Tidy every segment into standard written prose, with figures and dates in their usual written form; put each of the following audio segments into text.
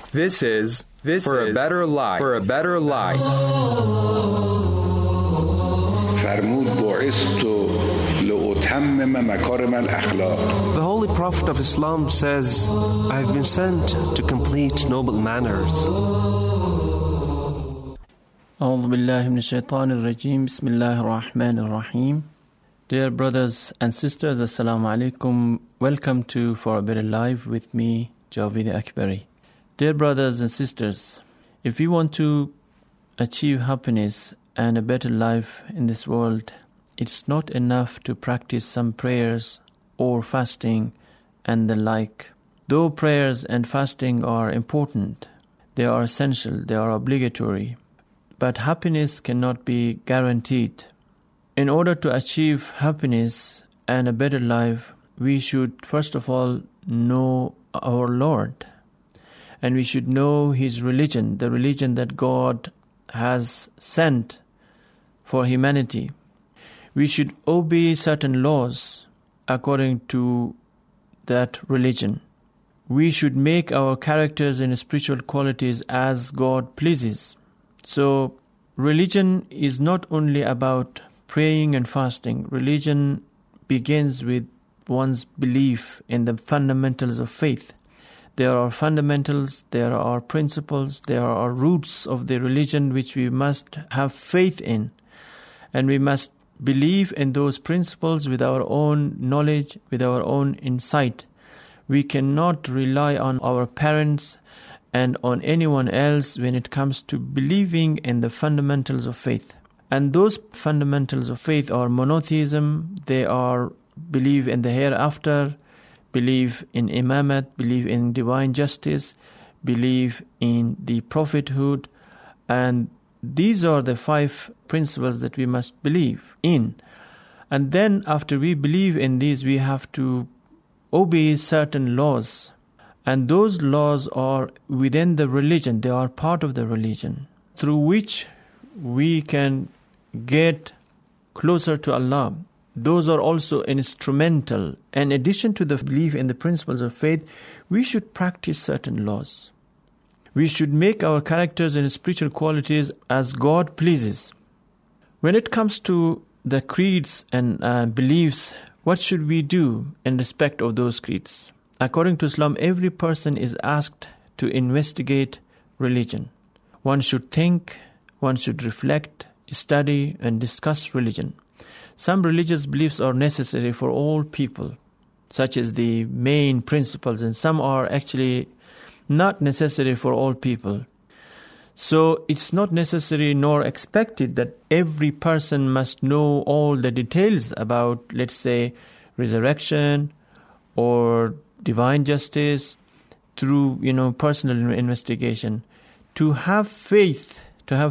This is For a Better Life. For a Better Life. فرمود بعثت لأتمم مكارم الأخلاق. The Holy Prophet of Islam says, I have been sent to complete noble manners. أعوذ بالله من الشيطان الرجيم بسم الله الرحمن الرحيم. Dear brothers and sisters, Assalamu alaikum. Welcome to For a Better Life with me, Javed Akbari. Dear brothers and sisters, if we want to achieve happiness and a better life in this world, it's not enough to practice some prayers or fasting and the like. Though prayers and fasting are important, they are essential, they are obligatory, but happiness cannot be guaranteed. In order to achieve happiness and a better life, we should first of all know our Lord. And we should know His religion, the religion that God has sent for humanity. We should obey certain laws according to that religion. We should make our characters and spiritual qualities as God pleases. So, religion is not only about praying and fasting. Religion begins with one's belief in the fundamentals of faith. There are fundamentals, there are principles, there are roots of the religion which we must have faith in. And we must believe in those principles with our own knowledge, with our own insight. We cannot rely on our parents and on anyone else when it comes to believing in the fundamentals of faith. And those fundamentals of faith are monotheism, they are believe in the hereafter, believe in imamat, believe in divine justice, believe in the prophethood, and these are the 5 principles that we must believe in. And then after we believe in these, we have to obey certain laws. And those laws are within the religion, they are part of the religion, through which we can get closer to Allah. Those are also instrumental. In addition to the belief in the principles of faith, we should practice certain laws. We should make our characters and spiritual qualities as God pleases. When it comes to the creeds and beliefs, what should we do in respect of those creeds? According to Islam, every person is asked to investigate religion. One should think, one should reflect, study and discuss religion. Some religious beliefs are necessary for all people, such as the main principles, and some are actually not necessary for all people. So it's not necessary nor expected that every person must know all the details about, let's say, resurrection or divine justice through, personal investigation. To have faith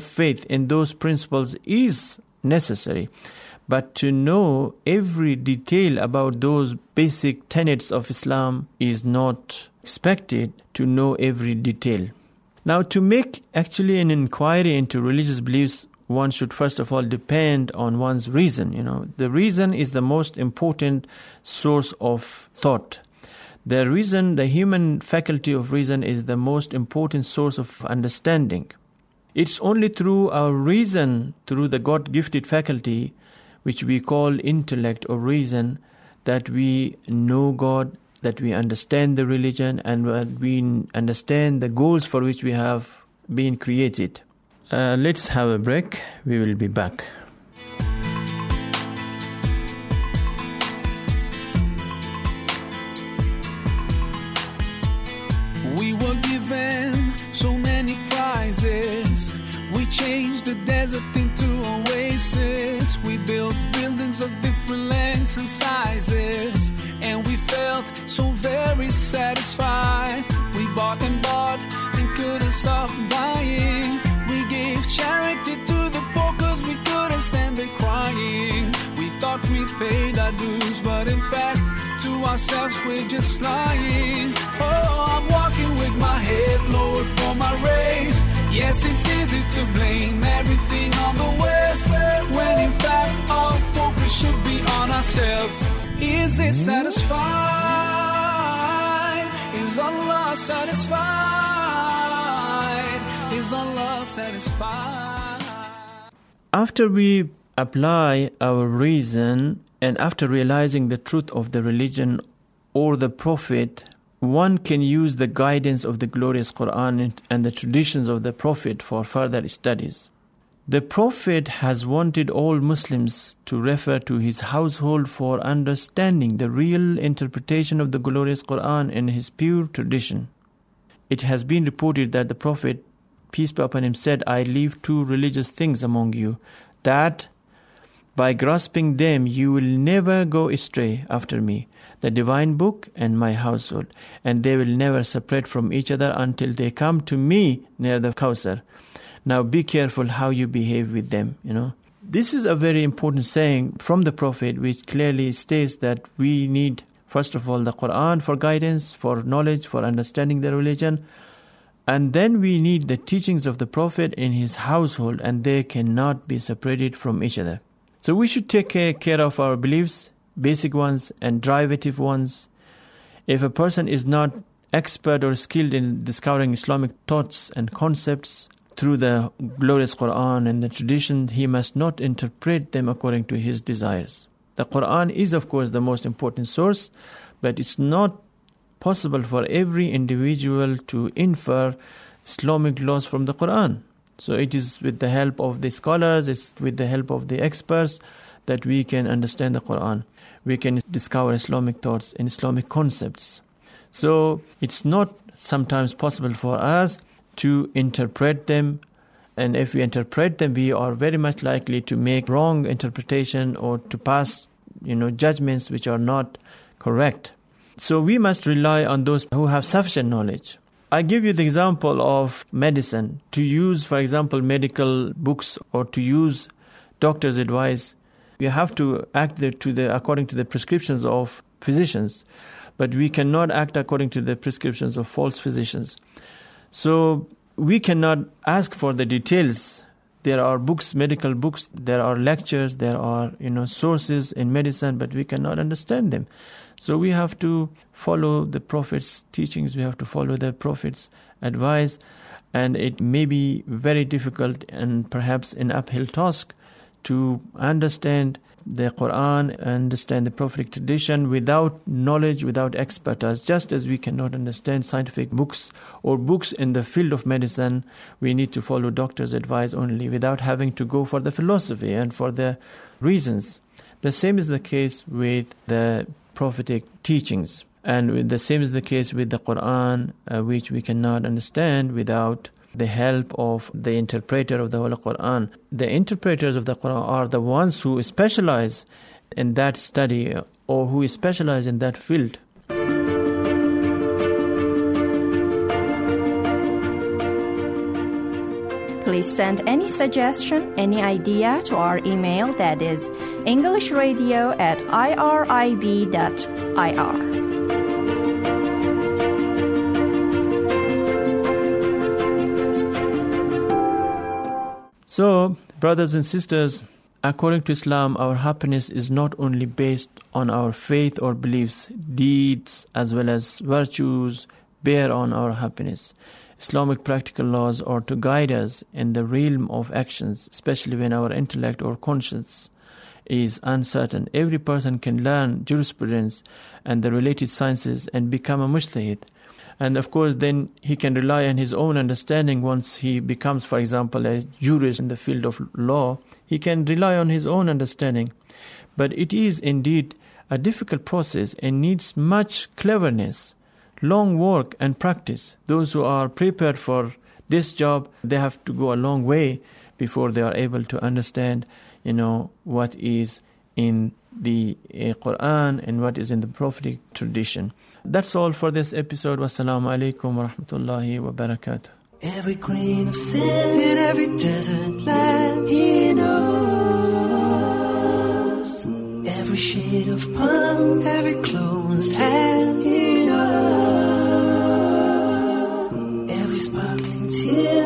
in those principles is necessary. But to know every detail about those basic tenets of Islam is not expected to know every detail. Now, to make actually an inquiry into religious beliefs, one should first of all depend on one's reason. The reason is the most important source of thought. The reason, the human faculty of reason, is the most important source of understanding. It's only through our reason, through the God-gifted faculty, which we call intellect or reason, that we know God, that we understand the religion, and we understand the goals for which we have been created. Let's have a break. We will be back. We were given so many prizes. We changed the desert into oasis. We built buildings of different lengths and sizes, and we felt so very satisfied. We bought and couldn't stop buying. We gave charity to the poor 'cause we couldn't stand it crying. We thought we paid our dues, but in fact to ourselves we're just lying. Oh, I'm walking with my head lowered for my race. Yes, it's easy to blame everything on the West, when in fact our focus should be on ourselves. Is it satisfied? Is Allah satisfied? is Allah satisfied? After we apply our reason and after realizing the truth of the religion or the Prophet, one can use the guidance of the glorious Quran and the traditions of the Prophet for further studies. The Prophet has wanted all Muslims to refer to his household for understanding the real interpretation of the glorious Quran and his pure tradition. It has been reported that the Prophet, peace be upon him, said, "I leave two religious things among you, that by grasping them you will never go astray after me, the divine book and my household, and they will never separate from each other until they come to me near the Kawthar. Now be careful how you behave with them." This is a very important saying from the Prophet, which clearly states that we need, first of all, the Quran for guidance, for knowledge, for understanding the religion. And then we need the teachings of the Prophet in his household, and they cannot be separated from each other. So we should take care of our beliefs, basic ones and derivative ones. If a person is not expert or skilled in discovering Islamic thoughts and concepts through the glorious Quran and the tradition, he must not interpret them according to his desires. The Quran is, of course, the most important source, but it's not possible for every individual to infer Islamic laws from the Quran. So it is with the help of the scholars, it's with the help of the experts that we can understand the Quran. We can discover Islamic thoughts and Islamic concepts. So it's not sometimes possible for us to interpret them, and if we interpret them, we are very much likely to make wrong interpretation or to pass, judgments which are not correct. So we must rely on those who have sufficient knowledge. I give you the example of medicine. To use, for example, medical books or to use doctor's advice, we have to act according to the prescriptions of physicians, but we cannot act according to the prescriptions of false physicians. So we cannot ask for the details. There are books, medical books, there are lectures, there are sources in medicine, but we cannot understand them. So we have to follow the Prophet's teachings, we have to follow the Prophet's advice, and it may be very difficult and perhaps an uphill task to understand the Quran, understand the Prophetic tradition without knowledge, without expertise. Just as we cannot understand scientific books or books in the field of medicine, we need to follow doctor's advice only without having to go for the philosophy and for the reasons. The same is the case with the Prophetic teachings, and the same is the case with the Quran, which we cannot understand without the help of the interpreter of the Holy Quran. The interpreters of the Quran are the ones who specialize in that study or who specialize in that field. Please send any suggestion, any idea to our email, that is englishradio@irib.ir. So, brothers and sisters, according to Islam, our happiness is not only based on our faith or beliefs, deeds as well as virtues bear on our happiness. Islamic practical laws are to guide us in the realm of actions, especially when our intellect or conscience is uncertain. Every person can learn jurisprudence and the related sciences and become a mujtahid. And of course, then he can rely on his own understanding. Once he becomes, for example, a jurist in the field of law, he can rely on his own understanding. But it is indeed a difficult process and needs much cleverness, long work and practice. Those who are prepared for this job, they have to go a long way before they are able to understand, what is in the Quran and what is in the Prophetic tradition. That's all for this episode. Wassalamu alaikum wa rahmatullahi wa barakatuh. Every grain of sand in every desert land, He knows. Every shade of palm, every closed hand, He knows. Every sparkling tear